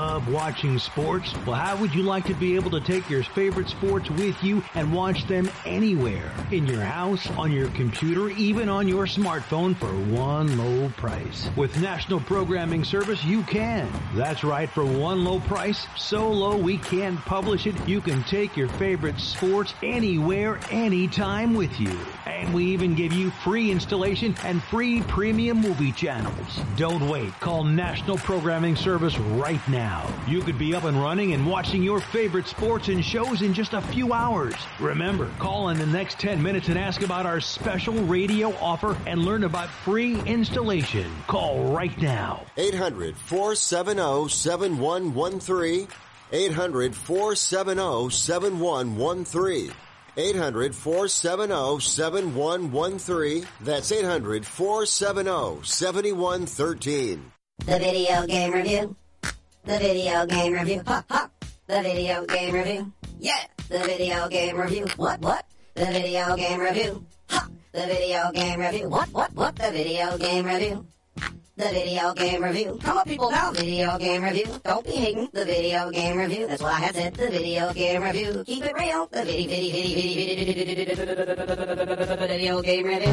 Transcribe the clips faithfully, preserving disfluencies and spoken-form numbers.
love watching sports? Well, how would you like to be able to take your favorite sports with you and watch them anywhere? In your house, on your computer, even on your smartphone for one low price. With National Programming Service, you can. That's right, for one low price, so low we can't publish it, you can take your favorite sports anywhere, anytime with you. And we even give you free installation and free premium movie channels. Don't wait. Call National Programming Service right now. You could be up and running and watching your favorite sports and shows in just a few hours. Remember, call in the next ten minutes and ask about our special radio offer and learn about free installation. Call right now. eight hundred, four seven zero, seven one one three. eight hundred, four seven zero, seven one one three. eight hundred, four seven zero, seven one one three. That's eight hundred, four seven zero, seven one one three. The video game review. The video game review. Ha ha. The video game review. Yeah. The video game review. What what? The video game review. Ha. The video game review. What what what? The video game review. The video game review. Come on, people, now. Video game review. Don't be hating. The video game review. That's what I had said. The video game review. Keep it real. The video, video, video, video, video game review.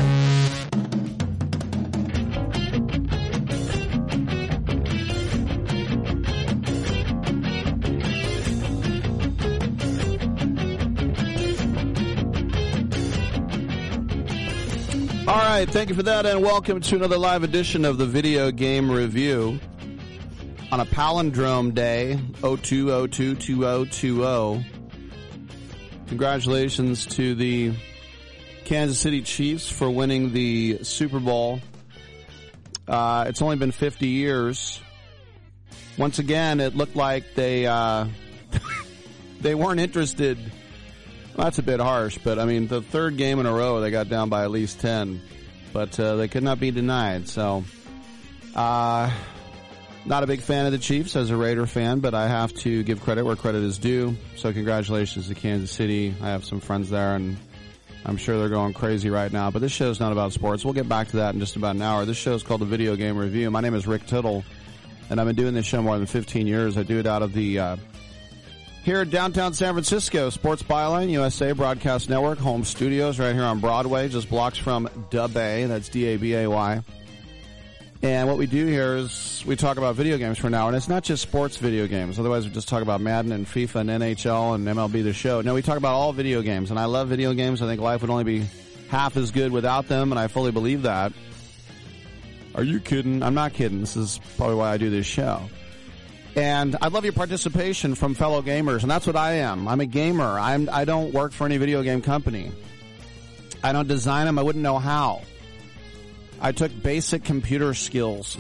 All right, thank you for that, and welcome to another live edition of the Video Game Review on a palindrome day, oh two oh two two oh two oh. Congratulations to the Kansas City Chiefs for winning the Super Bowl. Uh, it's only been fifty years. Once again, it looked like they uh, they weren't interested. Well, that's a bit harsh, but I mean, the third game in a row, they got down by at least ten, but uh, they could not be denied. So, uh, not a big fan of the Chiefs as a Raider fan, but I have to give credit where credit is due. So, congratulations to Kansas City. I have some friends there, and I'm sure they're going crazy right now. But this show is not about sports. We'll get back to that in just about an hour. This show is called the Video Game Review. My name is Rick Tittle, and I've been doing this show more than fifteen years. I do it out of the uh, here in downtown San Francisco, Sports Byline, U S A Broadcast Network, home studios right here on Broadway, just blocks from Dubay. That's D A B A Y. And what we do here is we talk about video games for an hour, and it's not just sports video games. Otherwise, we just talk about Madden and FIFA and N H L and M L B The Show. No, we talk about all video games, and I love video games. I think life would only be half as good without them, and I fully believe that. Are you kidding? I'm not kidding. This is probably why I do this show. And I'd love your participation from fellow gamers, and that's what I am. I'm a gamer. I'm, I don't work for any video game company. I don't design them. I wouldn't know how. I took basic computer skills.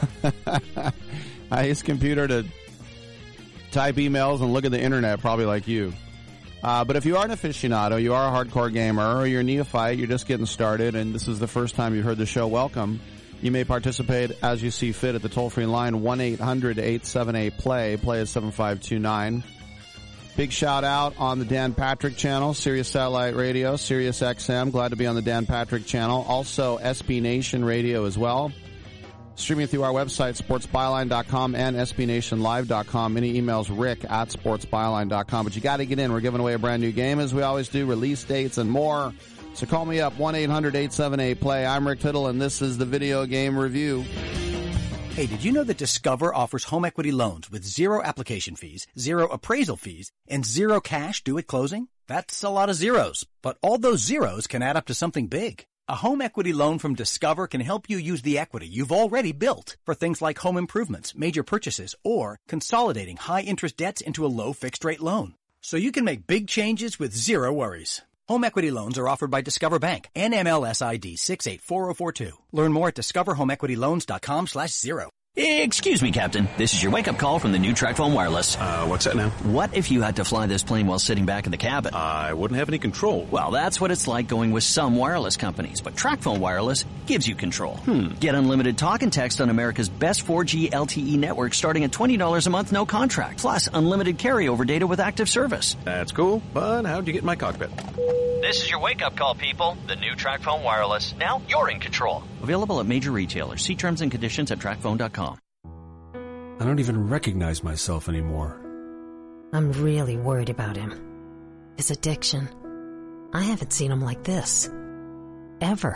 I use computer to type emails and look at the internet, probably like you. Uh, but if you are an aficionado, you are a hardcore gamer, or you're a neophyte, you're just getting started, and this is the first time you've heard the show, welcome. You may participate as you see fit at the toll-free line, one eight hundred eight seven eight play. Play is seven five two nine. Big shout-out on the Dan Patrick channel, Sirius Satellite Radio, Sirius X M. Glad to be on the Dan Patrick channel. Also, S B Nation Radio as well. Streaming through our website, sports byline dot com and S B nation live dot com. Many emails, rick at sports byline dot com. But you got to get in. We're giving away a brand new game, as we always do, release dates and more. So call me up, one eight hundred eight seven eight play. I'm Rick Tittle, and this is the Video Game Review. Hey, did you know that Discover offers home equity loans with zero application fees, zero appraisal fees, and zero cash due at closing? That's a lot of zeros, but all those zeros can add up to something big. A home equity loan from Discover can help you use the equity you've already built for things like home improvements, major purchases, or consolidating high-interest debts into a low fixed-rate loan. So you can make big changes with zero worries. Home equity loans are offered by Discover Bank, N M L S I D six eight four zero four two. Learn more at discover home equity loans dot com slash zero. Excuse me, Captain. This is your wake-up call from the new TracFone Wireless. Uh, what's that now? What if you had to fly this plane while sitting back in the cabin? I wouldn't have any control. Well, that's what it's like going with some wireless companies, but TracFone Wireless gives you control. Hmm. Get unlimited talk and text on America's best four G L T E network starting at twenty dollars a month, no contract. Plus, unlimited carryover data with active service. That's cool, but how'd you get in my cockpit? This is your wake-up call, people. The new TracFone Wireless. Now you're in control. Available at major retailers. See terms and conditions at track phone dot com. I don't even recognize myself anymore. I'm really worried about him. His addiction. I haven't seen him like this. Ever.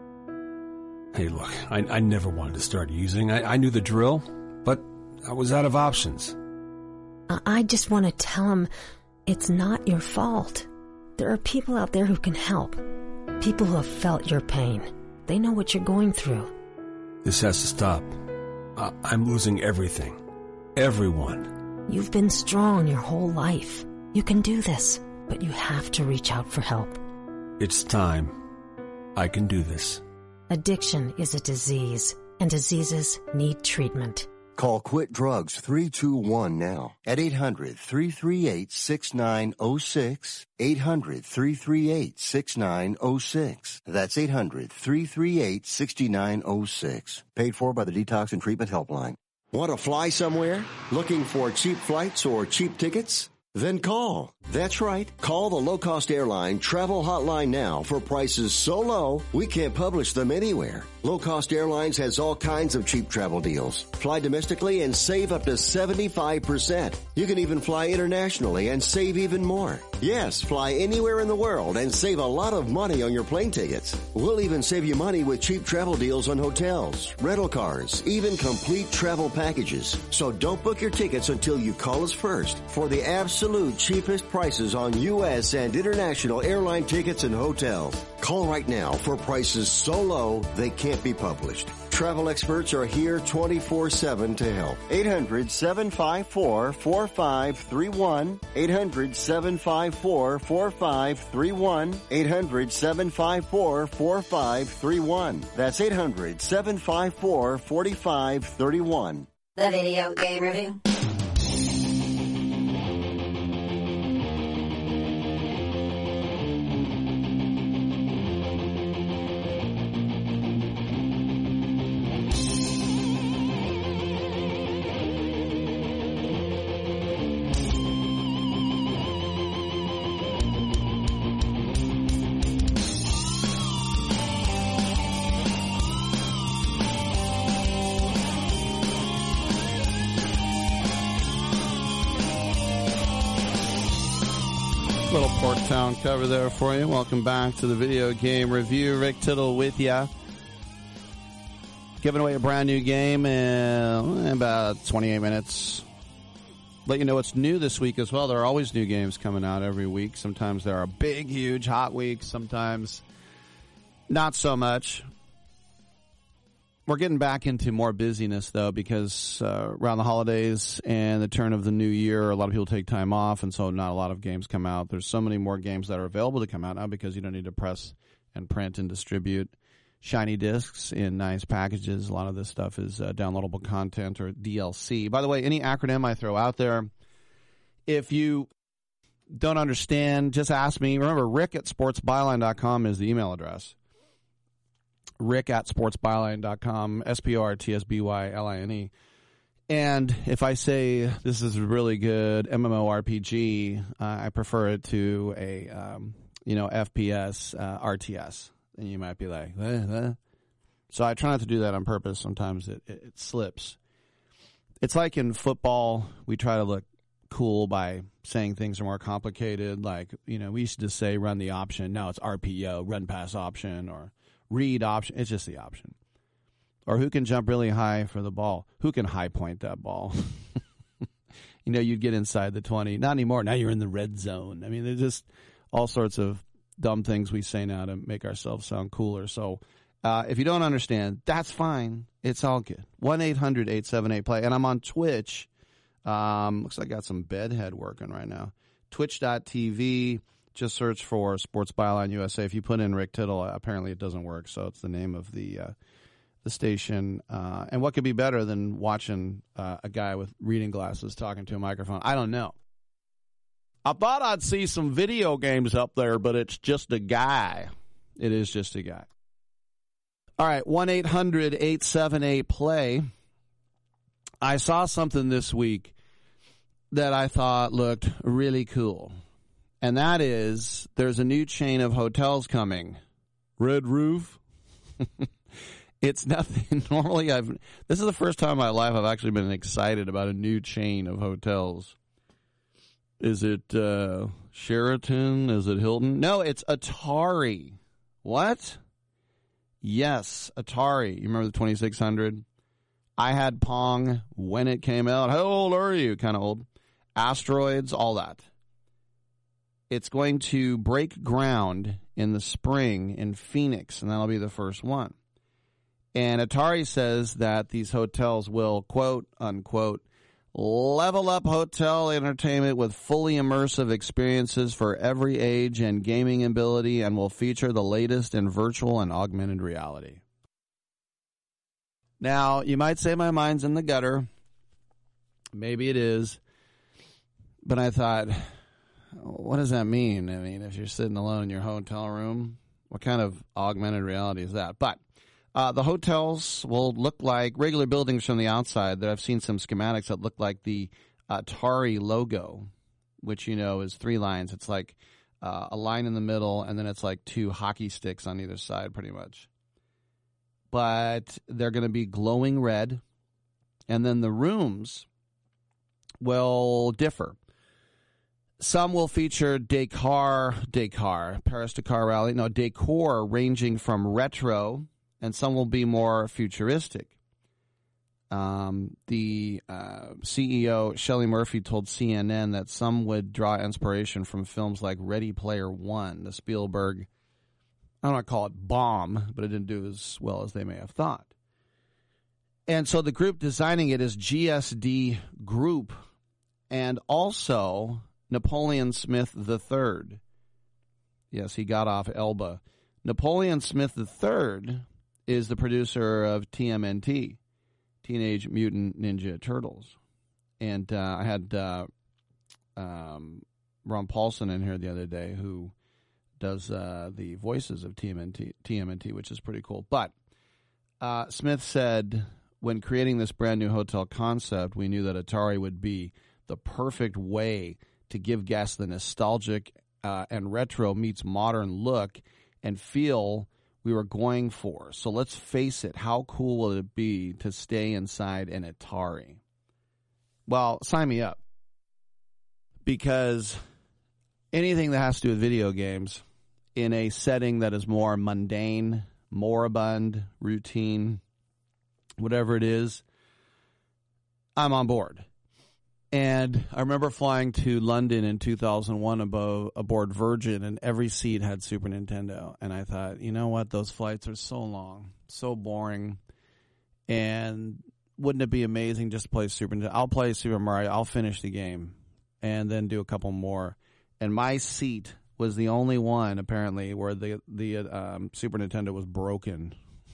Hey, look, I, I never wanted to start using. I, I knew the drill, but I was out of options. I, I just want to tell him it's not your fault. There are people out there who can help. People who have felt your pain. They know what you're going through. This has to stop. I, I'm losing everything. Everyone. You've been strong your whole life. You can do this, but you have to reach out for help. It's time. I can do this. Addiction is a disease, and diseases need treatment. Call Quit Drugs three two one now at eight hundred, three three eight, six nine zero six, eight hundred, three three eight, six nine zero six. That's eight hundred, three three eight, six nine zero six. Paid for by the Detox and Treatment Helpline. Want to fly somewhere? Looking for cheap flights or cheap tickets? Then call. That's right. Call the low-cost airline travel hotline now for prices so low we can't publish them anywhere. Low Cost Airlines has all kinds of cheap travel deals. Fly domestically and save up to seventy-five percent. You can even fly internationally and save even more. Yes, fly anywhere in the world and save a lot of money on your plane tickets. We'll even save you money with cheap travel deals on hotels, rental cars, even complete travel packages. So don't book your tickets until you call us first for the absolute cheapest prices on U S and international airline tickets and hotels. Call right now for prices so low they can't be published. Travel experts are here twenty-four seven to help. eight hundred, seven five four, four five three one. eight hundred, seven five four, four five three one. eight hundred, seven five four, four five three one. That's eight hundred, seven five four, four five three one. The Video Game Review. Little Porktown cover there for you. Welcome back to the Video Game Review. Rick Tittle with ya. Giving away a brand new game in about twenty-eight minutes. Let you know what's new this week as well. There are always new games coming out every week. Sometimes there are big, huge, hot weeks. Sometimes not so much. We're getting back into more busyness, though, because uh, around the holidays and the turn of the new year, a lot of people take time off, and so not a lot of games come out. There's so many more games that are available to come out now because you don't need to press and print and distribute shiny discs in nice packages. A lot of this stuff is uh, downloadable content or D L C. By the way, any acronym I throw out there, if you don't understand, just ask me. Remember, rick at sports byline dot com is the email address. Rick at sports byline dot com, S P O R T S B Y L I N E. And if I say this is a really good MMORPG, uh, I prefer it to a, um, you know, F P S, uh, R T S. And you might be like, eh, eh. So I try not to do that on purpose. Sometimes it, it, it slips. It's like in football, we try to look cool by saying things are more complicated. Like, you know, we used to just say run the option. Now it's R P O, run pass option, or read option. It's just the option. Or who can jump really high for the ball? Who can high point that ball? You know, you'd get inside the twenty. Not anymore. Now you're in the red zone. I mean, there's just all sorts of dumb things we say now to make ourselves sound cooler. So uh, if you don't understand, that's fine. It's all good. one eight hundred eight seven eight play. And I'm on Twitch. Um, looks like I got some bedhead working right now. Twitch dot T V. Just search for Sports Byline U S A. If you put in Rick Tittle, apparently it doesn't work. So it's the name of the uh, the station. Uh, and what could be better than watching uh, a guy with reading glasses talking to a microphone? I don't know. I thought I'd see some video games up there, but it's just a guy. It is just a guy. All right, one eight hundred eight seven eight play. I saw something this week that I thought looked really cool. And that is, there's a new chain of hotels coming. Red Roof. It's nothing. Normally, I've this is the first time in my life I've actually been excited about a new chain of hotels. Is it uh, Sheraton? Is it Hilton? No, it's Atari. What? Yes, Atari. You remember the twenty-six hundred? I had Pong when it came out. How old are you? Kind of old. Asteroids, all that. It's going to break ground in the spring in Phoenix, and that'll be the first one. And Atari says that these hotels will, quote, unquote, level up hotel entertainment with fully immersive experiences for every age and gaming ability, and will feature the latest in virtual and augmented reality. Now, you might say my mind's in the gutter. Maybe it is. But I thought, what does that mean? I mean, if you're sitting alone in your hotel room, what kind of augmented reality is that? But uh, the hotels will look like regular buildings from the outside. That I've seen some schematics that look like the Atari logo, which, you know, is three lines. It's like uh, a line in the middle, and then it's like two hockey sticks on either side, pretty much. But they're going to be glowing red, and then the rooms will differ. Some will feature decor, decor, Paris Dakar Rally, no, decor ranging from retro, and some will be more futuristic. Um, the uh, C E O, Shelley Murphy, told C N N that some would draw inspiration from films like Ready Player One, the Spielberg, I don't want to call it bomb, but it didn't do as well as they may have thought. And so the group designing it is G S D Group, and also Napoleon Smith the Third. Yes, he got off Elba. Napoleon Smith the Third is the producer of T M N T, Teenage Mutant Ninja Turtles. And uh, I had uh, um, Ron Paulson in here the other day, who does uh, the voices of T M N T, T M N T, which is pretty cool. But uh, Smith said, when creating this brand new hotel concept, we knew that Atari would be the perfect way to give guests the nostalgic uh, and retro meets modern look and feel we were going for. So let's face it, how cool will it be to stay inside an Atari? Well, sign me up. Because anything that has to do with video games in a setting that is more mundane, moribund, routine, whatever it is, I'm on board. And I remember flying to London in two thousand one above, aboard Virgin, and every seat had Super Nintendo. And I thought, you know what? Those flights are so long, so boring. And wouldn't it be amazing just to play Super Nintendo? I'll play Super Mario. I'll finish the game and then do a couple more. And my seat was the only one, apparently, where the, the um, Super Nintendo was broken.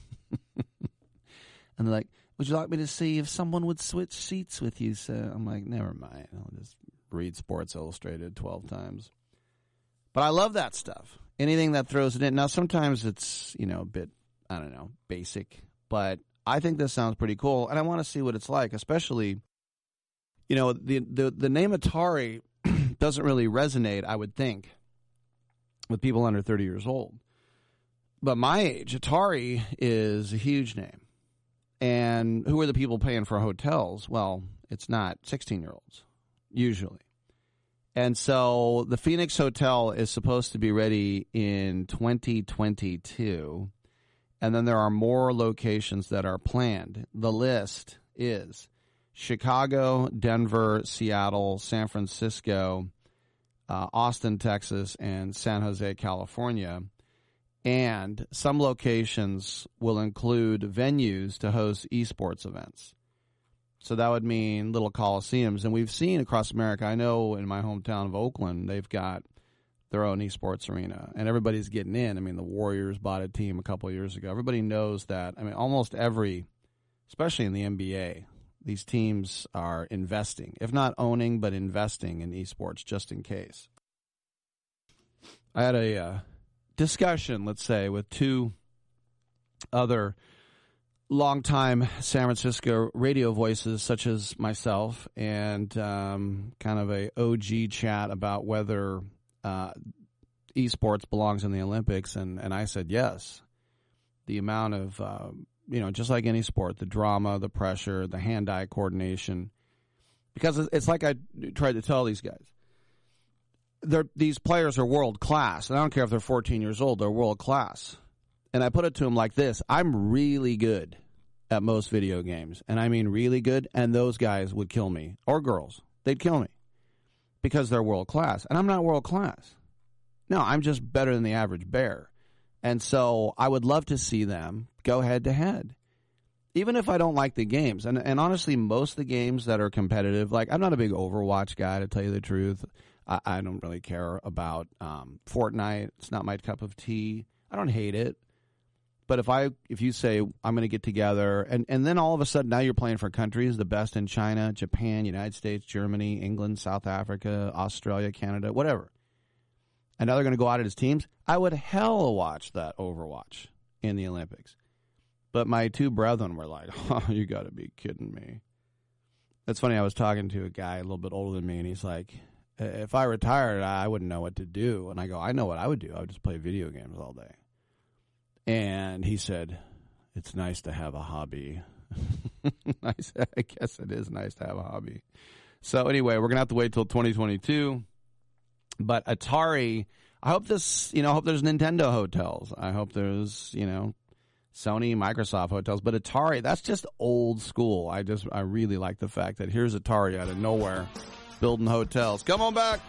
And they're like, would you like me to see if someone would switch seats with you? So I'm like, never mind. I'll just read Sports Illustrated twelve times. But I love that stuff. Anything that throws it in. Now, sometimes it's, you know, a bit, I don't know, basic. But I think this sounds pretty cool. And I want to see what it's like, especially, you know, the the, the name Atari doesn't really resonate, I would think, with people under thirty years old. But my age, Atari is a huge name. And who are the people paying for hotels? Well, it's not sixteen-year-olds, usually. And so the Phoenix Hotel is supposed to be ready in twenty twenty-two. And then there are more locations that are planned. The list is Chicago, Denver, Seattle, San Francisco, uh, Austin, Texas, and San Jose, California. And some locations will include venues to host esports events. So that would mean little coliseums. And we've seen across America, I know in my hometown of Oakland, they've got their own esports arena. And everybody's getting in. I mean, the Warriors bought a team a couple of years ago. Everybody knows that. I mean, almost every, especially in the N B A, these teams are investing. If not owning, but investing in esports just in case. I had a... Uh, discussion, let's say, with two other longtime San Francisco radio voices, such as myself, and um, kind of a O G chat about whether uh, esports belongs in the Olympics, and, and I said yes. The amount of uh, you know, just like any sport, the drama, the pressure, the hand-eye coordination. Because it's like I tried to tell these guys. They're, these players are world-class. And I don't care if they're fourteen years old. They're world-class. And I put it to them like this. I'm really good at most video games. And I mean really good. And those guys would kill me. Or girls. They'd kill me. Because they're world-class. And I'm not world-class. No, I'm just better than the average bear. And so I would love to see them go head-to-head. Even if I don't like the games. And and honestly, most of the games that are competitive, like I'm not a big Overwatch guy, to tell you the truth. I, I don't really care about um, Fortnite. It's not my cup of tea. I don't hate it. But if I if you say I'm going to get together, and, and then all of a sudden now you're playing for countries, the best in China, Japan, United States, Germany, England, South Africa, Australia, Canada, whatever. And now they're going to go out as teams. I would hell watch that Overwatch in the Olympics. But my two brethren were like, oh, you got to be kidding me. It's funny, I was talking to a guy a little bit older than me, and he's like, if I retired, I wouldn't know what to do. And I go, I know what I would do. I would just play video games all day. And he said, it's nice to have a hobby. I said, I guess it is nice to have a hobby. So anyway, we're going to have to wait till twenty twenty-two. But Atari, I hope this, you know, I hope there's Nintendo hotels. I hope there's, you know, Sony, Microsoft hotels. But Atari, that's just old school. I just, I really like the fact that here's Atari out of nowhere building hotels. Come on back.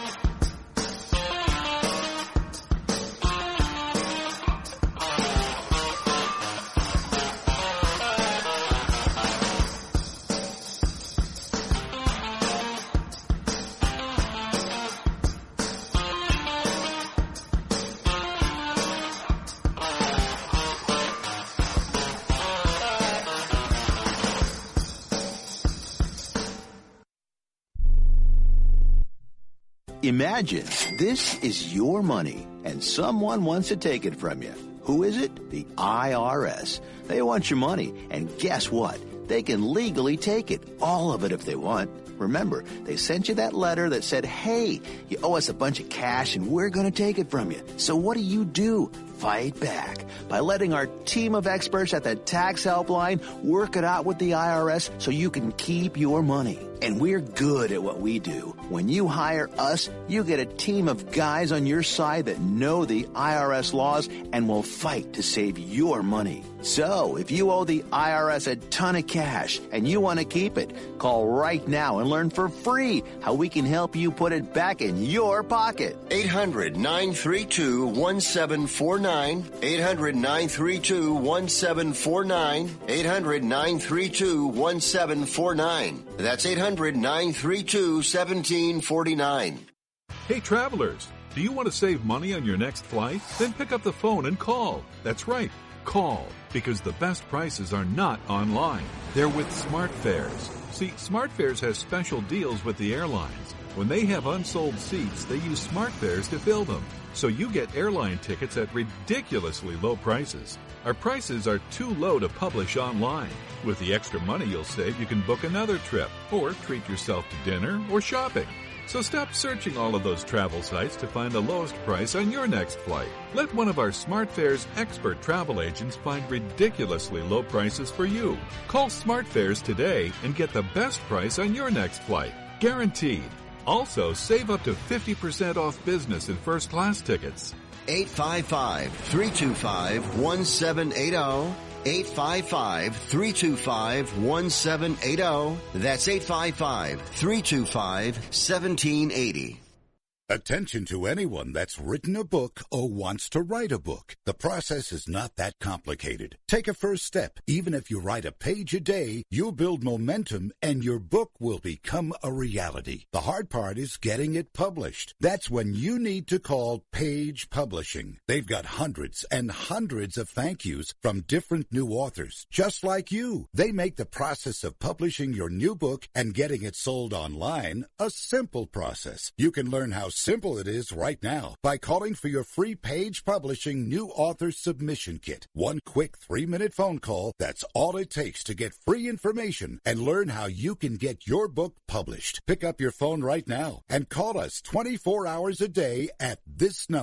Imagine this is your money and someone wants to take it from you. Who is it? The I R S. They want your money, and guess what? They can legally take it, all of it if they want. Remember, they sent you that letter that said, hey, you owe us a bunch of cash and we're going to take it from you. So what do you do? Fight back by letting our team of experts at the Tax Helpline work it out with the I R S so you can keep your money. And we're good at what we do. When you hire us, you get a team of guys on your side that know the I R S laws and will fight to save your money. So, if you owe the I R S a ton of cash and you want to keep it, call right now and learn for free how we can help you put it back in your pocket. eight hundred, nine three two, one seven four nine. eight hundred, nine three two, one seven four nine. eight hundred, nine three two, one seven four nine. That's eight hundred, nine three two, one seven four nine. Hey, travelers, do you want to save money on your next flight? Then pick up the phone and call. That's right, call, because the best prices are not online. They're with SmartFares. See, SmartFares has special deals with the airlines. When they have unsold seats, they use SmartFares to fill them. So you get airline tickets at ridiculously low prices. Our prices are too low to publish online. With the extra money you'll save, you can book another trip or treat yourself to dinner or shopping. So stop searching all of those travel sites to find the lowest price on your next flight. Let one of our SmartFares expert travel agents find ridiculously low prices for you. Call SmartFares today and get the best price on your next flight. Guaranteed. Also, save up to fifty percent off business and first class tickets. eight five five, three two five, one seven eight zero. eight five five, three two five, one seven eight zero. That's eight five five, three two five, one seven eight zero. Attention to anyone that's written a book or wants to write a book. The process is not that complicated. Take a first step. Even if you write a page a day, you'll build momentum and your book will become a reality. The hard part is getting it published. That's when you need to call Page Publishing. They've got hundreds and hundreds of thank yous from different new authors, just like you. They make the process of publishing your new book and getting it sold online a simple process. You can learn how simple it is right now by calling for your free Page Publishing New Author Submission Kit. One quick three-minute phone call, that's all it takes to get free information and learn how you can get your book published. Pick up your phone right now and call us twenty-four hours a day at this number,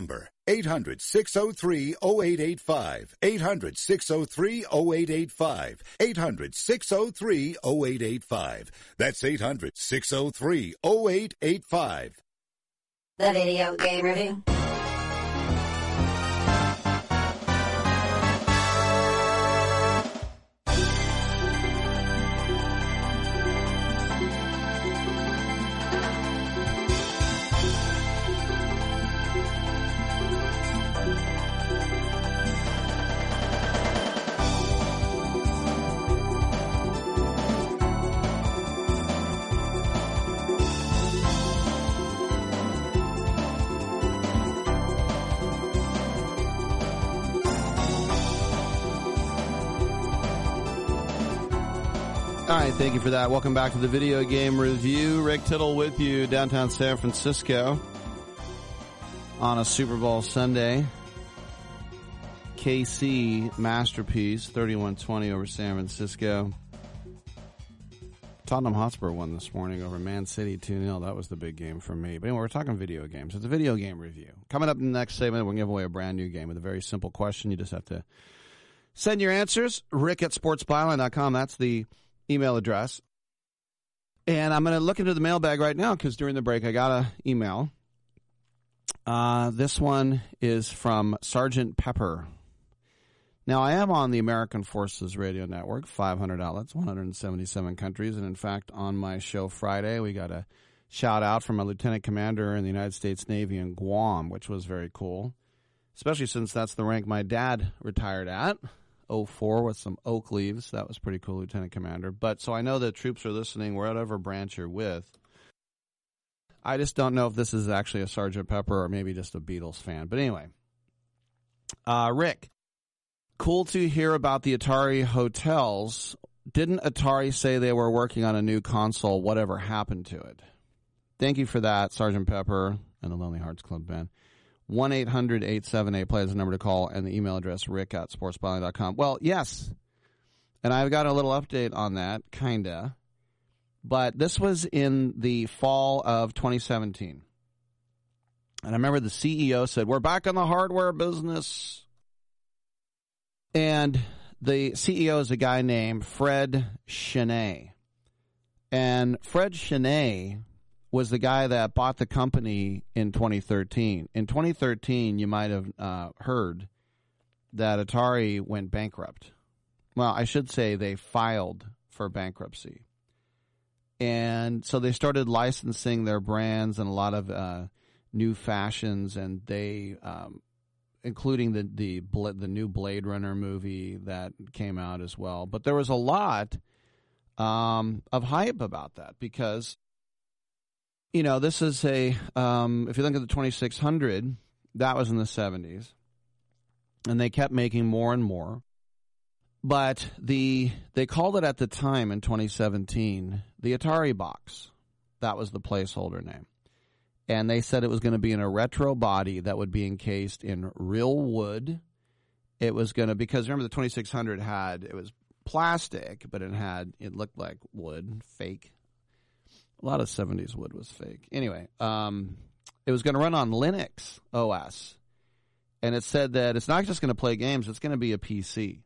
eight hundred, six oh three, oh eight eight five. eight hundred, six oh three, oh eight eight five. eight hundred, six oh three, oh eight eight five. That's eight hundred, six oh three, oh eight eight five. The Video Game Review. All right, thank you for that. Welcome back to the Video Game Review. Rick Tittle with you, downtown San Francisco on a Super Bowl Sunday. K C masterpiece, thirty-one twenty over San Francisco. Tottenham Hotspur won this morning over Man City two nil. That was the big game for me. But anyway, we're talking video games. It's a Video Game Review. Coming up in the next segment, we're going to give away a brand new game with a very simple question. You just have to send your answers. Rick at sports byline dot com. That's the email address. And I'm going to look into the mailbag right now because during the break I got an email. Uh, this one is from Sergeant Pepper. Now, I am on the American Forces Radio Network, five hundred outlets, one hundred seventy-seven countries. And in fact, on my show Friday, we got a shout out from a lieutenant commander in the United States Navy in Guam, which was very cool, especially since that's the rank my dad retired at. oh four with some oak leaves. That was pretty cool, Lieutenant Commander. But so I know that troops are listening, whatever branch you're with. I just don't know if this is actually a Sergeant Pepper or maybe just a Beatles fan. But anyway, uh, Rick, cool to hear about the Atari hotels. Didn't Atari say they were working on a new console? Whatever happened to it? Thank you for that, Sergeant Pepper and the Lonely Hearts Club Band. one eight hundred, eight seven eight, play is the number to call, and the email address, rick at sports byline dot com. Well, yes, and I've got a little update on that, kind of, but this was in the fall of twenty seventeen. And I remember the C E O said, we're back in the hardware business. And the C E O is a guy named Fred Chenet. And Fred Chenet was the guy that bought the company in twenty thirteen. In twenty thirteen, you might have uh, heard that Atari went bankrupt. Well, I should say they filed for bankruptcy. And so they started licensing their brands and a lot of uh, new fashions, and they, um, including the, the the new Blade Runner movie that came out as well. But there was a lot um, of hype about that because, you know, this is a, um, if you look at the twenty-six hundred, that was in the seventies. And they kept making more and more. But the they called it at the time in twenty seventeen the Atari box. That was the placeholder name. And they said it was going to be in a retro body that would be encased in real wood. It was going to, because remember the twenty-six hundred had, it was plastic, but it had, it looked like wood, fake. A lot of seventies wood was fake. Anyway, um, it was going to run on Linux O S. And it said that it's not just going to play games, it's going to be a P C.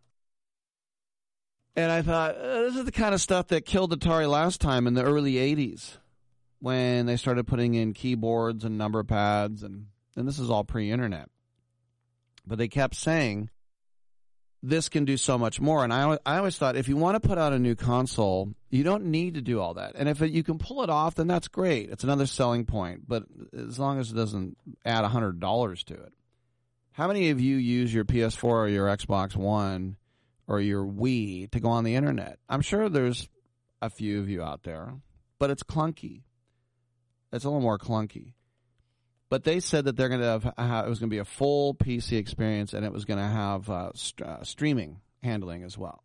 And I thought, uh, this is the kind of stuff that killed Atari last time in the early eighties when they started putting in keyboards and number pads. And, and this is all pre-internet. But they kept saying, this can do so much more. And I, I always thought, if you want to put out a new console, you don't need to do all that. And if it, you can pull it off, then that's great. It's another selling point. But as long as it doesn't add one hundred dollars to it. How many of you use your P S four or your Xbox One or your Wii to go on the internet? I'm sure there's a few of you out there, but it's clunky. It's a little more clunky. But they said that they're going to have, uh, it was going to be a full P C experience, and it was going to have uh, st- uh, streaming handling as well.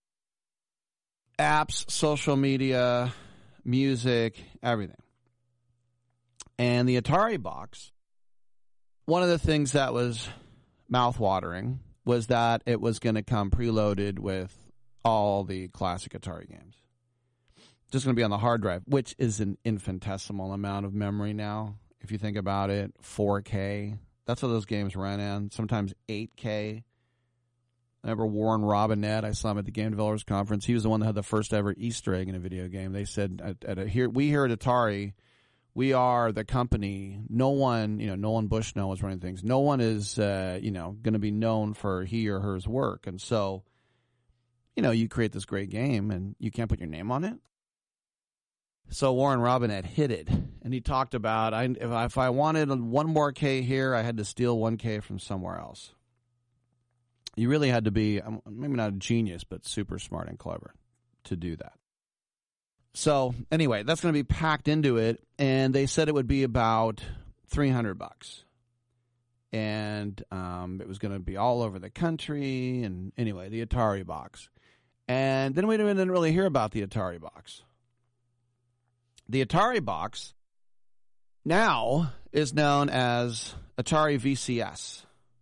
Apps, social media, music, everything. And the Atari box, one of the things that was mouth-watering was that it was going to come preloaded with all the classic Atari games. Just going to be on the hard drive, which is an infinitesimal amount of memory now. If you think about it, four K, That's what those games ran in. Sometimes eight K. I remember Warren Robinette. I saw him at the Game Developers Conference. He was the one that had the first ever Easter egg in a video game. They said, at, at a, here, we here at Atari, we are the company. No one, you know, Nolan Bushnell was running things. No one is, uh, you know, going to be known for he or her's work. And so, you know, you create this great game and you can't put your name on it. So Warren Robinette hit it, and he talked about I, if, I, if I wanted one more K here, I had to steal one K from somewhere else. You really had to be, maybe not a genius, but super smart and clever to do that. So anyway, that's going to be packed into it, and they said it would be about three hundred bucks. And um, it was going to be all over the country, and anyway, the Atari box. And then we didn't really hear about the Atari box. The Atari box now is known as Atari V C S.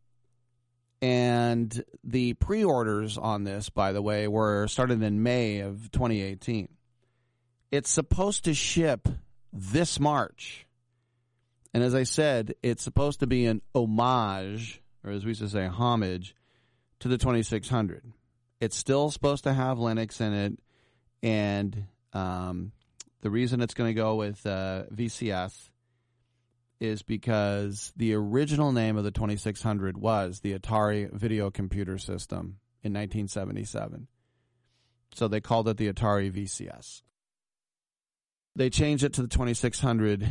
And the pre-orders on this, by the way, were started in May of twenty eighteen. It's supposed to ship this March. And as I said, it's supposed to be an homage, or as we used to say, homage, to the twenty-six hundred. It's still supposed to have Linux in it, and um, the reason it's going to go with uh, V C S is because the original name of the twenty-six hundred was the Atari Video Computer System in nineteen seventy-seven. So they called it the Atari V C S. They changed it to the twenty-six hundred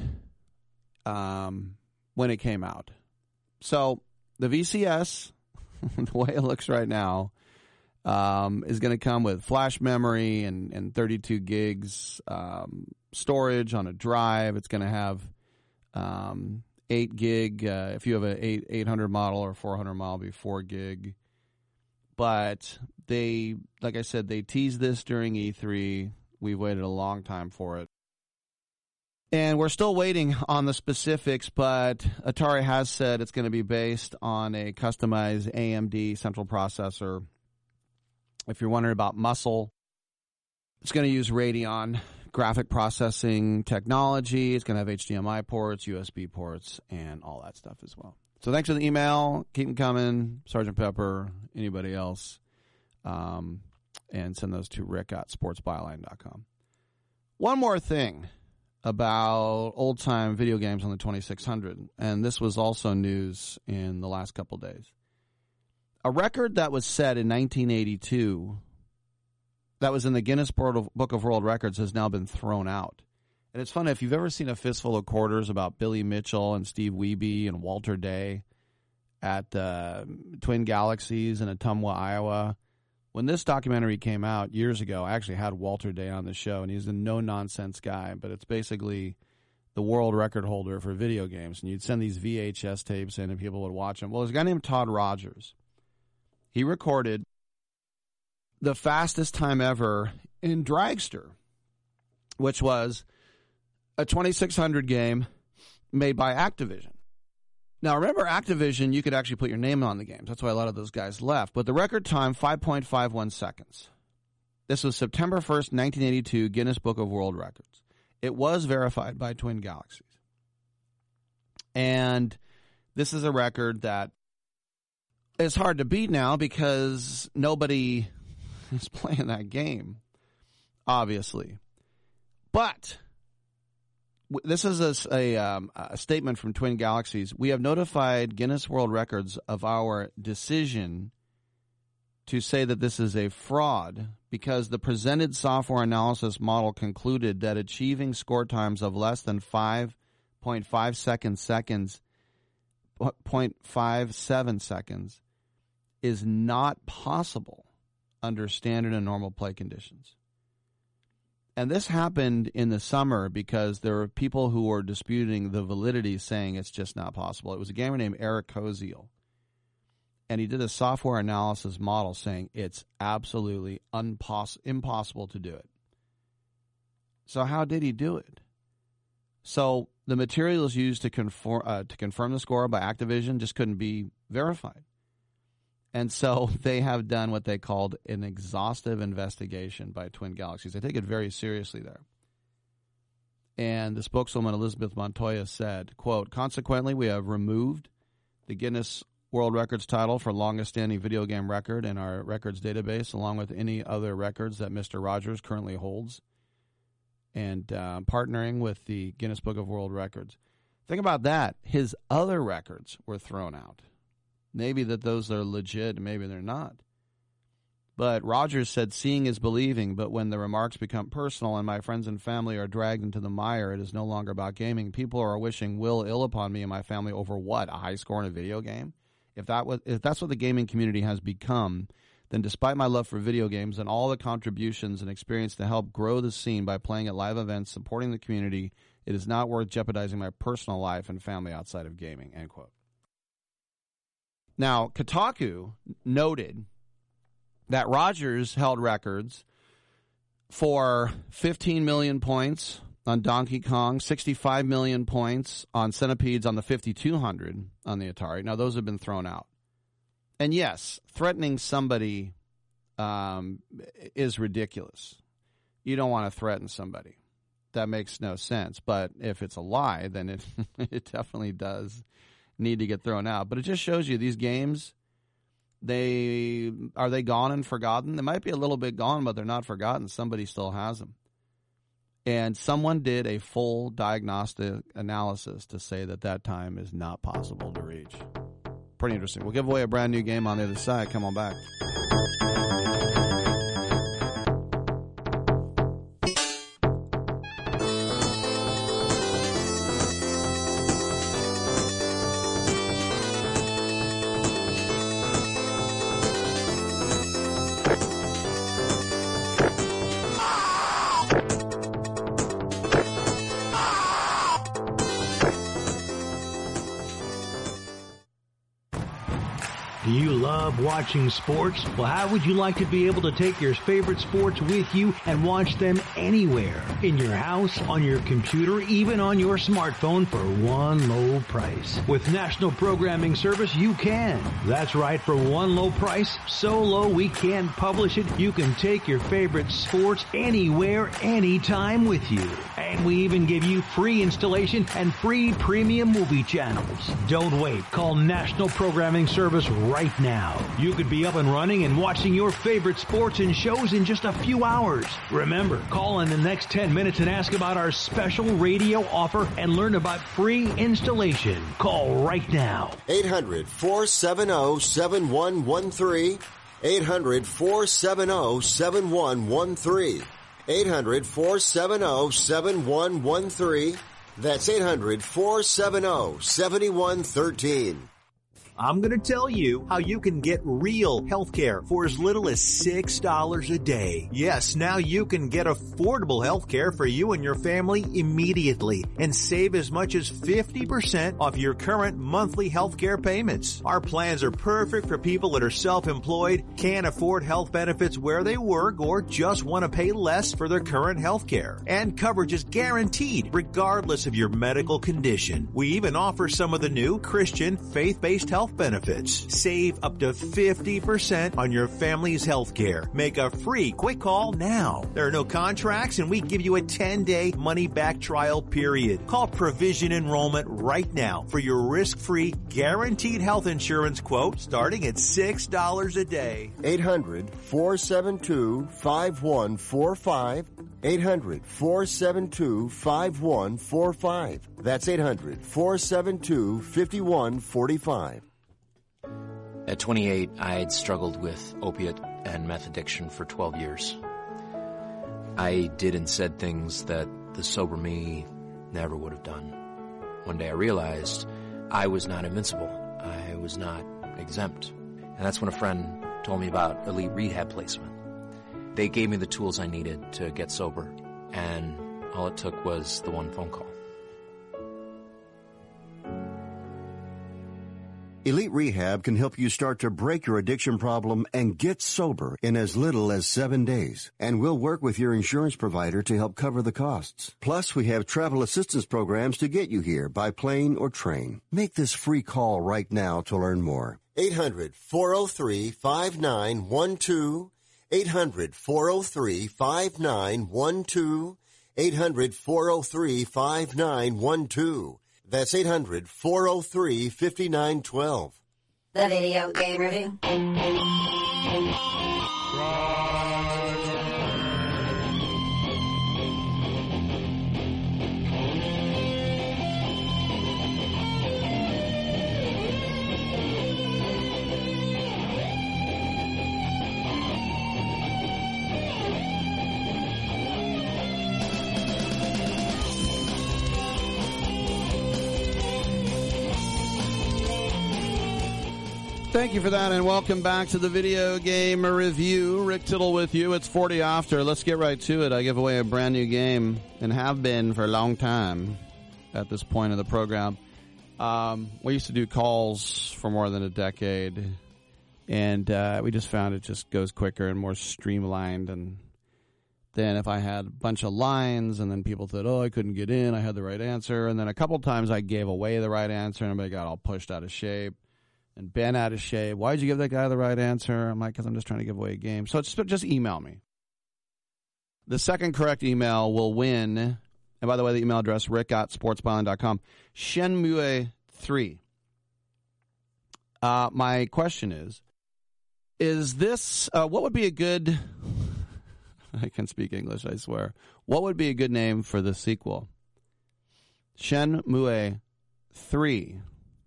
um, when it came out. So the V C S, the way it looks right now, um, is going to come with flash memory and, and thirty-two gigs um, storage on a drive. It's going to have um, eight gig. Uh, if you have an eight, eight hundred model or four hundred model, it'll be four gig. But they, like I said, they teased this during E three. We've waited a long time for it. And we're still waiting on the specifics, but Atari has said it's going to be based on a customized A M D central processor. If you're wondering about muscle, it's going to use Radeon graphic processing technology. It's going to have H D M I ports, U S B ports, and all that stuff as well. So thanks for the email. Keep them coming. Sergeant Pepper, anybody else. Um, and send those to rick at sports byline dot com. One more thing about old-time video games on the twenty-six hundred, and this was also news in the last couple days. A record that was set in nineteen eighty-two, that was in the Guinness Book of World Records, has now been thrown out. And it's funny, if you've ever seen A Fistful of Quarters about Billy Mitchell and Steve Wiebe and Walter Day at uh, Twin Galaxies in Ottumwa, Iowa, when this documentary came out years ago, I actually had Walter Day on the show, and he's a no-nonsense guy, but it's basically the world record holder for video games. And you'd send these V H S tapes in, and people would watch them. Well, there's a guy named Todd Rogers. He recorded the fastest time ever in Dragster, which was a twenty-six hundred game made by Activision. Now, remember, Activision, you could actually put your name on the games. That's why a lot of those guys left. But the record time, five point five one seconds. This was September first, nineteen eighty-two, Guinness Book of World Records. It was verified by Twin Galaxies. And this is a record that is hard to beat now because nobody is playing that game, obviously. But this is a, a, um, a statement from Twin Galaxies. We have notified Guinness World Records of our decision to say that this is a fraud because the presented software analysis model concluded that achieving score times of less than five point five second seconds, zero point five seven seconds is not possible under standard and normal play conditions. And this happened in the summer because there were people who were disputing the validity, saying it's just not possible. It was a gamer named Eric Koziel. And he did a software analysis model saying it's absolutely unposs- impossible to do it. So how did he do it? So the materials used to, conform, uh, to confirm the score by Activision just couldn't be verified. And so they have done what they called an exhaustive investigation by Twin Galaxies. They take it very seriously there. And the spokeswoman, Elizabeth Montoya, said, quote, consequently, we have removed the Guinness World Records title for longest standing video game record in our records database, along with any other records that Mister Rogers currently holds, and uh, partnering with the Guinness Book of World Records. Think about that. His other records were thrown out. Maybe that those are legit, maybe they're not. But Rogers said, seeing is believing, but when the remarks become personal and my friends and family are dragged into the mire, it is no longer about gaming. People are wishing will ill upon me and my family over what? A high score in a video game? If that was, if that's what the gaming community has become, then despite my love for video games and all the contributions and experience to help grow the scene by playing at live events, supporting the community, it is not worth jeopardizing my personal life and family outside of gaming, end quote. Now, Kotaku noted that Rogers held records for fifteen million points on Donkey Kong, sixty-five million points on Centipedes on the fifty-two hundred on the Atari. Now, those have been thrown out. And yes, threatening somebody um, is ridiculous. You don't want to threaten somebody. That makes no sense. But if it's a lie, then it it definitely does need to get thrown out. But it just shows you these games, they are they gone and forgotten? They might be a little bit gone, but they're not forgotten. Somebody still has them. And someone did a full diagnostic analysis to say that that time is not possible to reach. Pretty interesting. We'll give away a brand new game on the other side. Come on back. Do you love watching sports? Well, how would you like to be able to take your favorite sports with you and watch them anywhere? In your house, on your computer, even on your smartphone for one low price. With National Programming Service, you can. That's right, for one low price, so low we can't publish it, you can take your favorite sports anywhere, anytime with you. And we even give you free installation and free premium movie channels. Don't wait. Call National Programming Service right now. You could be up and running and watching your favorite sports and shows in just a few hours. Remember, call in the next ten minutes and ask about our special radio offer and learn about free installation. Call right now. eight hundred, four seven zero, seven one one three. eight hundred, four seven zero, seven one one three. eight hundred, four seven zero, seven one one three. That's eight hundred, four seven zero, seven one one three. I'm going to tell you how you can get real health care for as little as six dollars a day. Yes, now you can get affordable health care for you and your family immediately and save as much as fifty percent off your current monthly health care payments. Our plans are perfect for people that are self-employed, can't afford health benefits where they work, or just want to pay less for their current health care. And coverage is guaranteed regardless of your medical condition. We even offer some of the new Christian faith-based health benefits. Save up to fifty percent on your family's health care. Make a free quick call now. There are no contracts and we give you a ten-day money-back trial period. Call Provision Enrollment right now for your risk-free guaranteed health insurance quote starting at six dollars a day. eight hundred, four seven two, five one four five. eight hundred, four seven two, five one four five. That's eight hundred, four seven two, five one four five. At twenty-eight, I had struggled with opiate and meth addiction for twelve years. I did and said things that the sober me never would have done. One day I realized I was not invincible. I was not exempt. And that's when a friend told me about Elite Rehab Placement. They gave me the tools I needed to get sober, and all it took was the one phone call. Elite Rehab can help you start to break your addiction problem and get sober in as little as seven days. And we'll work with your insurance provider to help cover the costs. Plus, we have travel assistance programs to get you here by plane or train. Make this free call right now to learn more. eight hundred, four oh three, five nine one two. eight hundred, four oh three, five nine one two. eight hundred, four oh three, five nine one two. That's eight hundred, four oh three, five nine one two. The Video Game Review. Thank you for that, and welcome back to the Video Game Review. Rick Tittle with you. It's forty after. Let's get right to it. I give away a brand new game, and have been for a long time at this point of the program. Um, we used to do calls for more than a decade, and uh, we just found it just goes quicker and more streamlined. And then if I had a bunch of lines, and then people said, oh, I couldn't get in, I had the right answer. And then a couple times I gave away the right answer, and everybody got all pushed out of shape. And bent out of shape. Why'd you give that guy the right answer? I'm like, because I'm just trying to give away a game. So it's just email me. The second correct email will win. And by the way, the email address, rick at sportsbyline dot com. Shenmue three. Uh, my question is, is this, uh, what would be a good, I can speak English, I swear. What would be a good name for the sequel? Shenmue three.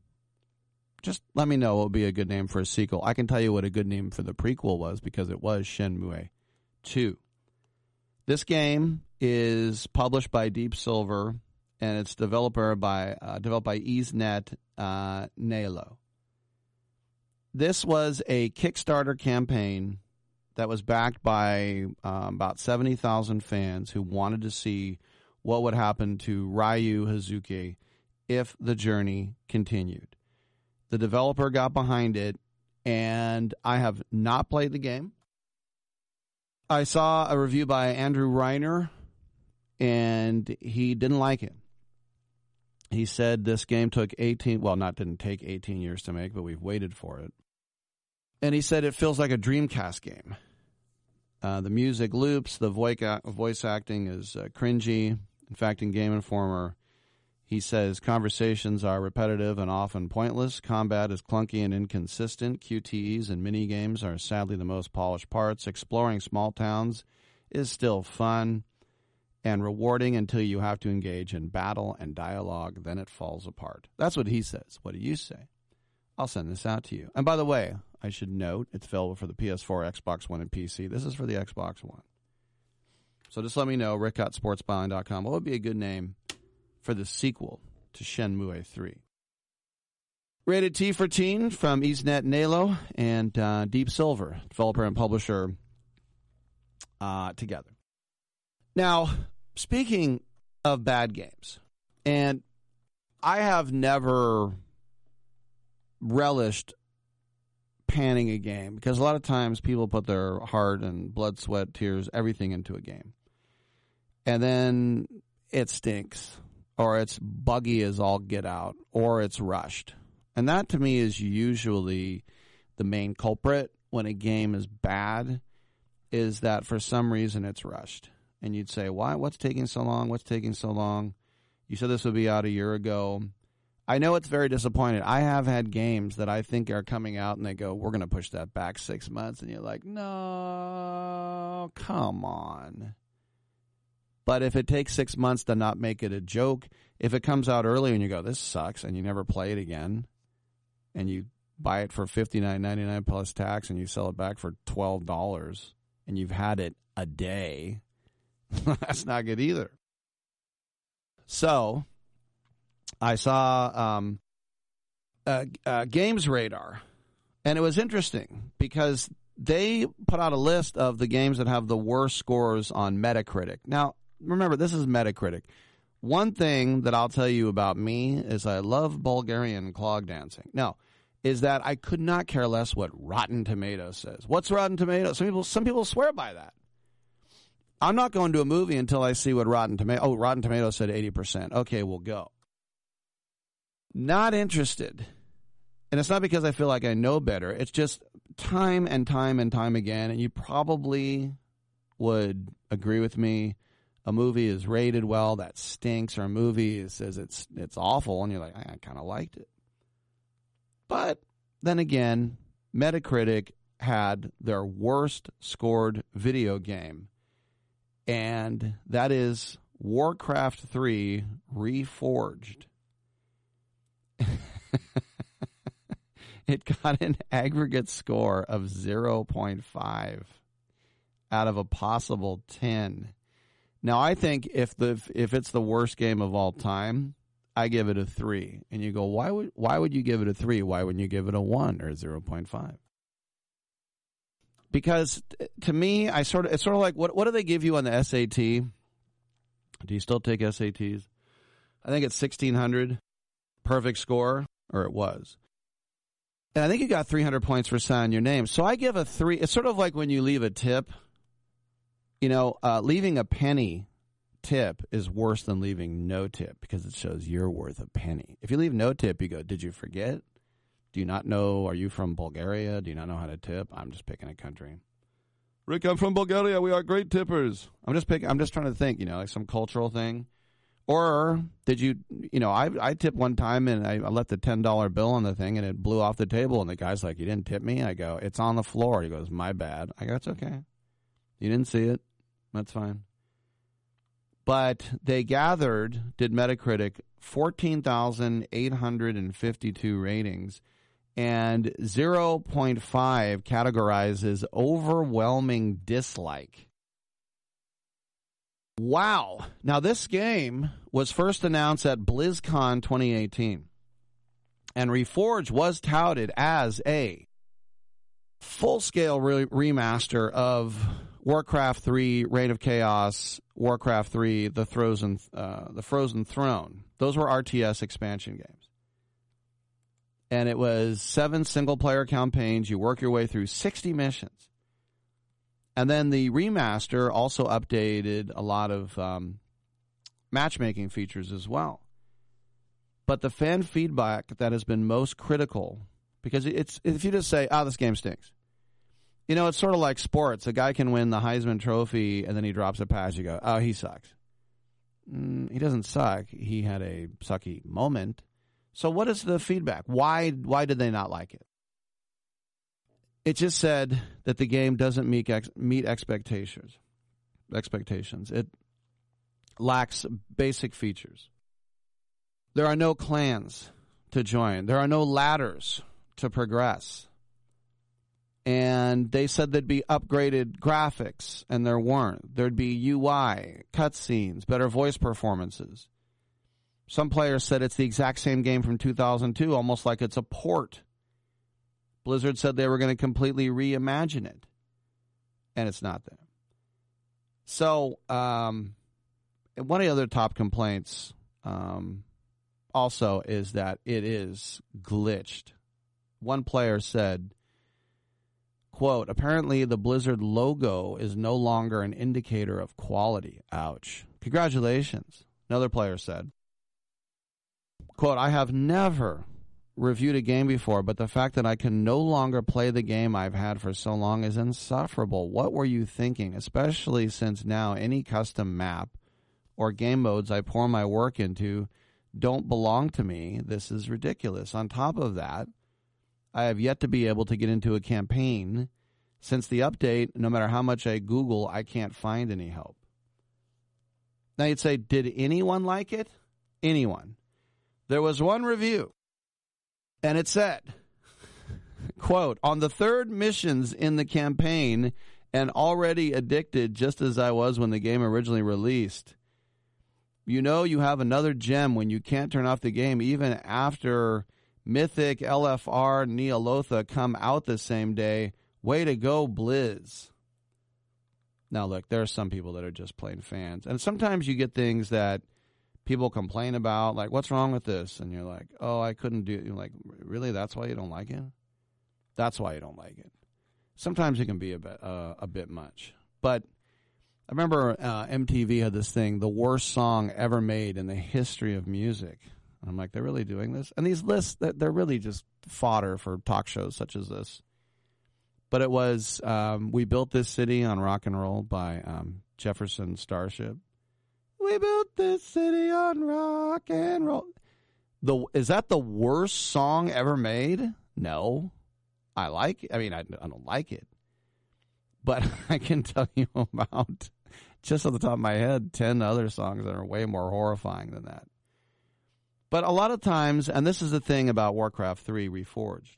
Just let me know what would be a good name for a sequel. I can tell you what a good name for the prequel was, because it was Shenmue two. This game is published by Deep Silver, and it's developer by uh, developed by EaseNet uh, Nalo. This was a Kickstarter campaign that was backed by um, about seventy thousand fans who wanted to see what would happen to Ryu Hazuki if the journey continued. The developer got behind it, and I have not played the game. I saw a review by Andrew Reiner, and he didn't like it. He said this game took eighteen, well, not didn't take eighteen years to make, but we've waited for it. And he said it feels like a Dreamcast game. Uh, the music loops, the voice acting is uh, cringy. In fact, in Game Informer, he says conversations are repetitive and often pointless. Combat is clunky and inconsistent. Q T Es and minigames are sadly the most polished parts. Exploring small towns is still fun and rewarding until you have to engage in battle and dialogue. Then it falls apart. That's what he says. What do you say? I'll send this out to you. And by the way, I should note it's available for the P S four, Xbox One, and P C. This is for the Xbox One. So just let me know, rick at sportsbyline dot com. What would be a good name for the sequel to Shenmue three? Rated T for Teen from EaseNet Nalo and uh, Deep Silver, developer and publisher uh, together. Now, speaking of bad games, and I have never relished panning a game, because a lot of times people put their heart and blood, sweat, tears, everything into a game. And then it stinks, or it's buggy as all get out, or it's rushed. And that to me is usually the main culprit when a game is bad, is that for some reason it's rushed. And you'd say, why? What's taking so long? What's taking so long? You said this would be out a year ago. I know it's very disappointing. I have had games that I think are coming out and they go, we're going to push that back six months. And you're like, no, come on. But if it takes six months to not make it a joke, if it comes out early and you go, this sucks, and you never play it again, and you buy it for fifty-nine ninety-nine plus tax and you sell it back for twelve dollars, and you've had it a day, that's not good either. So I saw um, uh, uh, Games Radar, and it was interesting because they put out a list of the games that have the worst scores on Metacritic. Now, remember, this is Metacritic. One thing that I'll tell you about me is I love Bulgarian clog dancing. Now, is that I could not care less what Rotten Tomatoes says. What's Rotten Tomatoes? Some people, some people swear by that. I'm not going to a movie until I see what Rotten Tomatoes... Oh, Rotten Tomatoes said eighty percent. Okay, we'll go. Not interested. And it's not because I feel like I know better. It's just time and time and time again, and you probably would agree with me, a movie is rated well, that stinks, or a movie says it's it's awful, and you're like, I, I kind of liked it. But then again, Metacritic had their worst scored video game, and that is Warcraft three Reforged. It got an aggregate score of zero point five out of a possible ten. Now, I think if the if it's the worst game of all time, I give it a three. And you go, why would why would you give it a three? Why wouldn't you give it a one or a zero point five? Because to me, I sort of it's sort of like what what do they give you on the S A T? Do you still take S A Ts? I think it's sixteen hundred perfect score, or it was. And I think you got three hundred points for signing your name. So I give a three. It's sort of like when you leave a tip. You know, uh, leaving a penny tip is worse than leaving no tip because it shows you're worth a penny. If you leave no tip, you go, did you forget? Do you not know? Are you from Bulgaria? Do you not know how to tip? I'm just picking a country. Rick, I'm from Bulgaria. We are great tippers. I'm just picking. I'm just trying to think, you know, like some cultural thing. Or did you, you know, I I tipped one time and I, I left the ten dollar bill on the thing and it blew off the table and the guy's like, you didn't tip me? I go, it's on the floor. He goes, my bad. I go, it's okay. You didn't see it. That's fine. But they gathered, did Metacritic, fourteen thousand eight hundred fifty-two ratings, and zero point five categorizes overwhelming dislike. Wow. Now, this game was first announced at BlizzCon twenty eighteen, and Reforged was touted as a full-scale re- remaster of Warcraft three, Reign of Chaos, Warcraft three, the Frozen, uh, the Frozen Throne. Those were R T S expansion games. And it was seven single-player campaigns. You work your way through sixty missions. And then the remaster also updated a lot of um, matchmaking features as well. But the fan feedback that has been most critical, because it's if you just say, oh, this game stinks. You know, it's sort of like sports. A guy can win the Heisman Trophy, and then he drops a pass. You go, oh, he sucks. Mm, he doesn't suck. He had a sucky moment. So what is the feedback? Why why did they not like it? It just said that the game doesn't meet ex- meet expectations. Expectations. It lacks basic features. There are no clans to join. There are no ladders to progress. And they said there'd be upgraded graphics, and there weren't. There'd be U I, cutscenes, better voice performances. Some players said it's the exact same game from two thousand two, almost like it's a port. Blizzard said they were going to completely reimagine it, and it's not there. So, um, one of the other top complaints um, also is that it is glitched. One player said, quote, apparently the Blizzard logo is no longer an indicator of quality. Ouch. Congratulations, another player said. Quote, I have never reviewed a game before, but the fact that I can no longer play the game I've had for so long is insufferable. What were you thinking? Especially since now any custom map or game modes I pour my work into don't belong to me. This is ridiculous. On top of that, I have yet to be able to get into a campaign. Since the update, no matter how much I Google, I can't find any help. Now you'd say, did anyone like it? Anyone. There was one review, and it said, quote, on the third missions in the campaign and already addicted just as I was when the game originally released, you know you have another gem when you can't turn off the game even after Mythic, L F R, Neolotha come out the same day. Way to go, Blizz. Now, look, there are some people that are just plain fans. And sometimes you get things that people complain about, like, what's wrong with this? And you're like, oh, I couldn't do it. You're like, really? That's why you don't like it? That's why you don't like it. Sometimes it can be a bit, uh, a bit much. But I remember uh, M T V had this thing, the worst song ever made in the history of music. And I'm like, they're really doing this? And these lists, they're really just fodder for talk shows such as this. But it was um, We Built This City on Rock and Roll by um, Jefferson Starship. We built this city on rock and roll. The is that the worst song ever made? No. I like it. I mean, I, I don't like it. But I can tell you about, just off the top of my head, ten other songs that are way more horrifying than that. But a lot of times, and this is the thing about Warcraft three Reforged,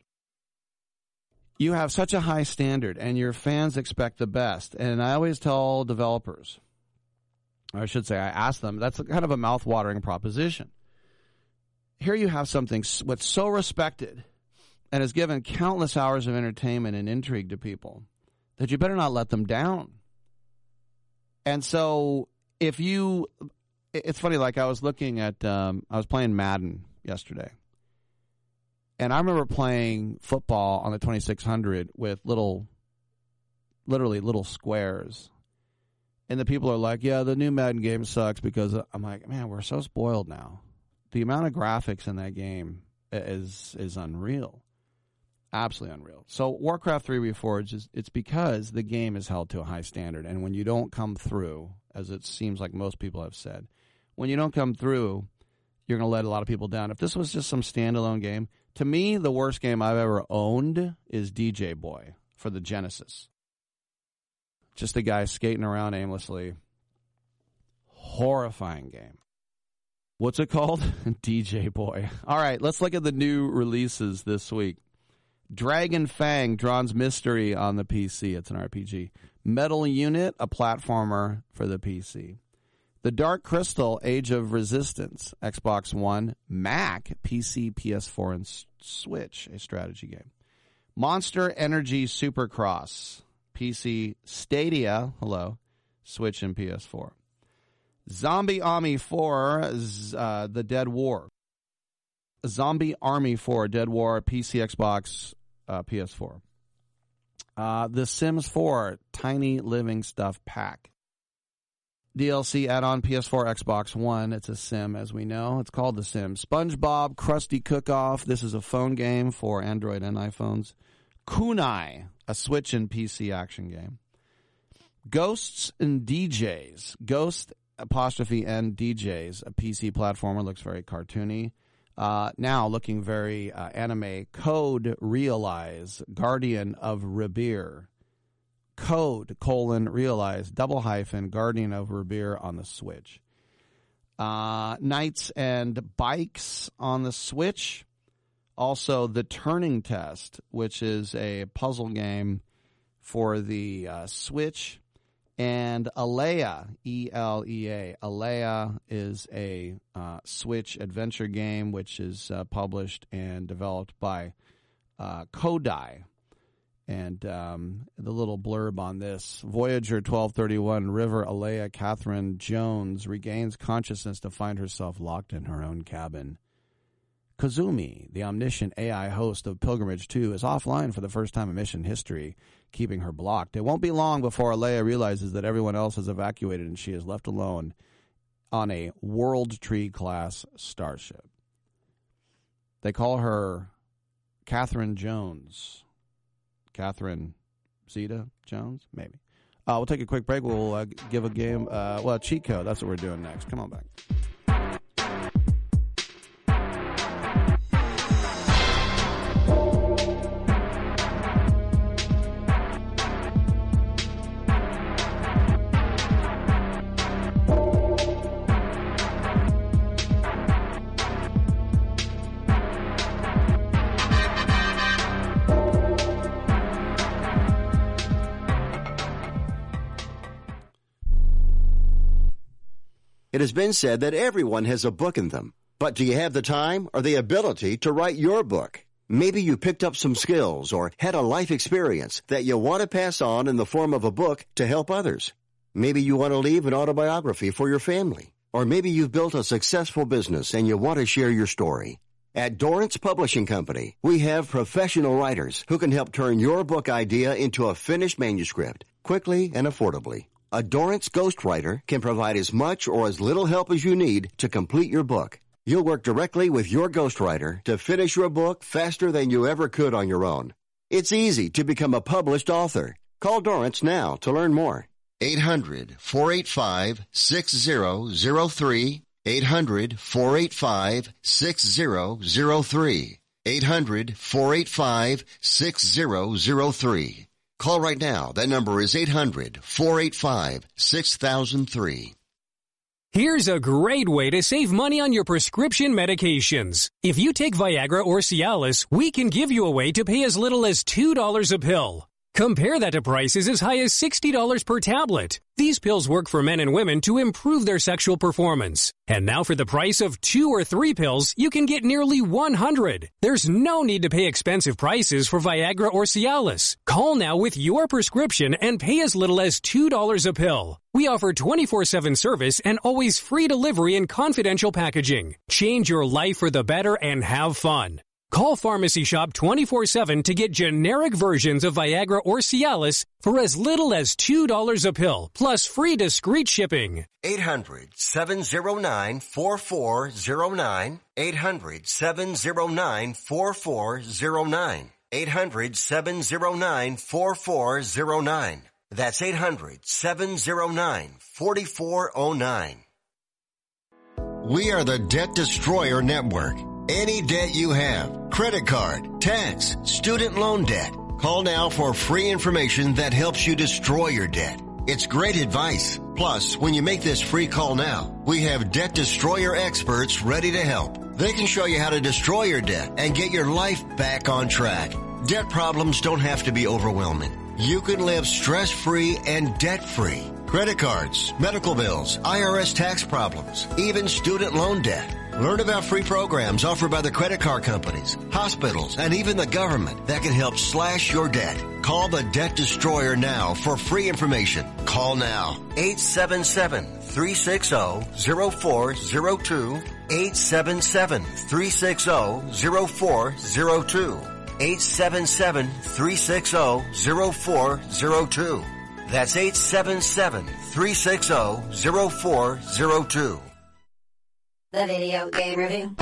you have such a high standard, and your fans expect the best. And I always tell developers, or I should say I ask them, that's kind of a mouth-watering proposition. Here you have something what's so respected and has given countless hours of entertainment and intrigue to people that you better not let them down. And so if you, it's funny, like I was looking at, um, I was playing Madden yesterday. And I remember playing football on the twenty-six hundred with little, literally little squares. And the people are like, yeah, the new Madden game sucks because I'm like, man, we're so spoiled now. The amount of graphics in that game is is unreal. Absolutely unreal. So Warcraft three Reforged, is it's because the game is held to a high standard. And when you don't come through, as it seems like most people have said, when you don't come through, you're going to let a lot of people down. If this was just some standalone game, to me, the worst game I've ever owned is D J Boy for the Genesis. Just a guy skating around aimlessly. Horrifying game. What's it called? D J Boy. All right, let's look at the new releases this week. Dragon Fang, Drawn's Mystery on the P C. It's an R P G. Metal Unit, a platformer for the P C. The Dark Crystal, Age of Resistance, Xbox One, Mac, P C, P S four, and Switch, a strategy game. Monster Energy Supercross, P C, Stadia, hello, Switch and P S four. Zombie Army four, uh, The Dead War. Zombie Army four, Dead War, P C, Xbox, uh, P S four. Uh, The Sims four, Tiny Living Stuff Pack. D L C add-on P S four, Xbox One. It's a sim, as we know. It's called The Sims. SpongeBob Krusty Cook-Off. This is a phone game for Android and iPhones. Kunai, a Switch and P C action game. Ghosts and D Js. Ghost apostrophe and D Js, a P C platformer, looks very cartoony. Uh, now looking very uh, anime. Code Realize, Guardian of Rebir. Code, colon, Realize, double hyphen, Guardian of Rebir on the Switch. Uh, Knights and Bikes on the Switch. Also, The Turning Test, which is a puzzle game for the uh, Switch. And Alea, E L E A. Alea is a uh, Switch adventure game which is uh, published and developed by uh, Kodai. And um, the little blurb on this, Voyager twelve thirty-one, River Alea Catherine Jones regains consciousness to find herself locked in her own cabin. Kazumi, the omniscient A I host of Pilgrimage two, is offline for the first time in mission history, keeping her blocked. It won't be long before Alea realizes that everyone else has evacuated and she is left alone on a World Tree-class starship. They call her Catherine Jones. Catherine Zeta Jones? Maybe. Uh, we'll take a quick break. We'll uh, give a game, uh, well, a cheat code. That's what we're doing next. Come on back. It has been said that everyone has a book in them. But do you have the time or the ability to write your book? Maybe you picked up some skills or had a life experience that you want to pass on in the form of a book to help others. Maybe you want to leave an autobiography for your family. Or maybe you've built a successful business and you want to share your story. At Dorrance Publishing Company, we have professional writers who can help turn your book idea into a finished manuscript quickly and affordably. A Dorrance ghostwriter can provide as much or as little help as you need to complete your book. You'll work directly with your ghostwriter to finish your book faster than you ever could on your own. It's easy to become a published author. Call Dorrance now to learn more. eight hundred, four eight five, six zero zero three. eight hundred, four eight five, six zero zero three. eight hundred, four eight five, six zero zero three. Call right now. That number is eight hundred, four eight five, six thousand three. Here's a great way to save money on your prescription medications. If you take Viagra or Cialis, we can give you a way to pay as little as two dollars a pill. Compare that to prices as high as sixty dollars per tablet. These pills work for men and women to improve their sexual performance. And now for the price of two or three pills, you can get nearly one hundred. There's no need to pay expensive prices for Viagra or Cialis. Call now with your prescription and pay as little as two dollars a pill. We offer twenty-four seven service and always free delivery and confidential packaging. Change your life for the better and have fun. Call Pharmacy Shop twenty-four seven to get generic versions of Viagra or Cialis for as little as two dollars a pill, plus free discreet shipping. eight hundred, seven oh nine, four four oh nine. eight hundred, seven oh nine, four four oh nine. eight hundred, seven oh nine, four four oh nine. That's eight hundred, seven oh nine, four four oh nine. We are the Debt Destroyer Network. Any debt you have, credit card, tax, student loan debt, call now for free information that helps you destroy your debt. It's great advice. Plus, when you make this free call now, we have Debt Destroyer experts ready to help. They can show you how to destroy your debt and get your life back on track. Debt problems don't have to be overwhelming. You can live stress-free and debt-free. Credit cards, medical bills, I R S tax problems, even student loan debt. Learn about free programs offered by the credit card companies, hospitals, and even the government that can help slash your debt. Call the Debt Destroyer now for free information. Call now. eight seven seven, three six zero, zero four zero two. eight seven seven, three six zero, zero four zero two. eight seven seven, three six zero, zero four zero two. That's eight seven seven, three six zero, zero four zero two. The Video Game Review.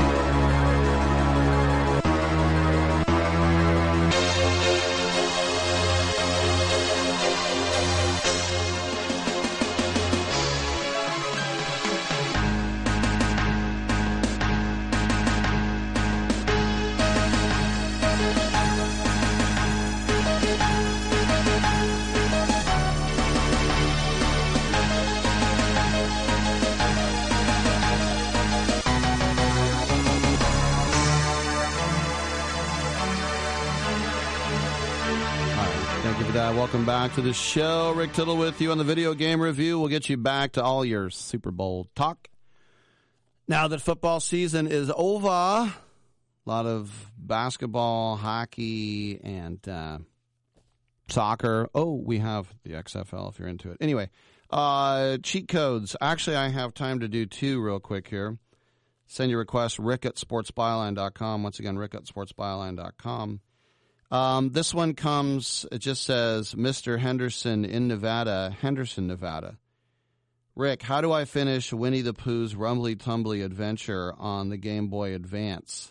Welcome back to the show. Rick Tittle with you on the Video Game Review. We'll get you back to all your Super Bowl talk. Now that football season is over, a lot of basketball, hockey, and uh, soccer. Oh, we have the X F L if you're into it. Anyway, uh, cheat codes. Actually, I have time to do two real quick here. Send your request, rick at sports byline dot com. Once again, rick at sports byline dot com. Um, this one comes, it just says, Mister Henderson in Nevada, Henderson, Nevada. Rick, how do I finish Winnie the Pooh's Rumbly Tumbly Adventure on the Game Boy Advance?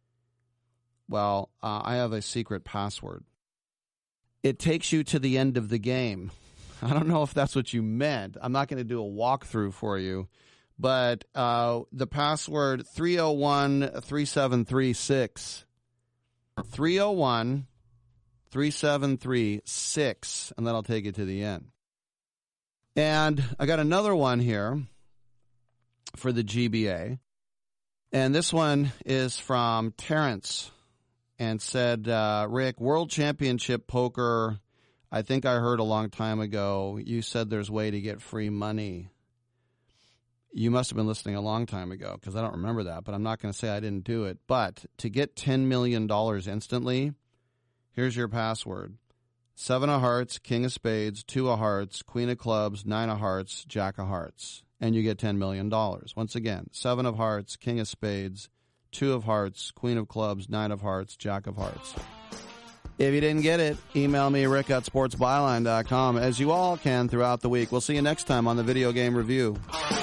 Well, uh, I have a secret password. It takes you to the end of the game. I don't know if that's what you meant. I'm not going to do a walkthrough for you. But uh, the password three oh one, three seven three six. three oh one, three seven three six, and that'll take you to the end. And I got another one here for the G B A. And this one is from Terrence and said, uh, Rick, World Championship Poker, I think I heard a long time ago, you said there's a way to get free money. You must have been listening a long time ago because I don't remember that, but I'm not going to say I didn't do it. But to get ten million dollars instantly, here's your password. Seven of hearts, king of spades, two of hearts, queen of clubs, nine of hearts, jack of hearts. And you get ten million dollars. Once again, seven of hearts, king of spades, two of hearts, queen of clubs, nine of hearts, jack of hearts. If you didn't get it, email me, rick at sports byline dot com, as you all can throughout the week. We'll see you next time on the Video Game Review.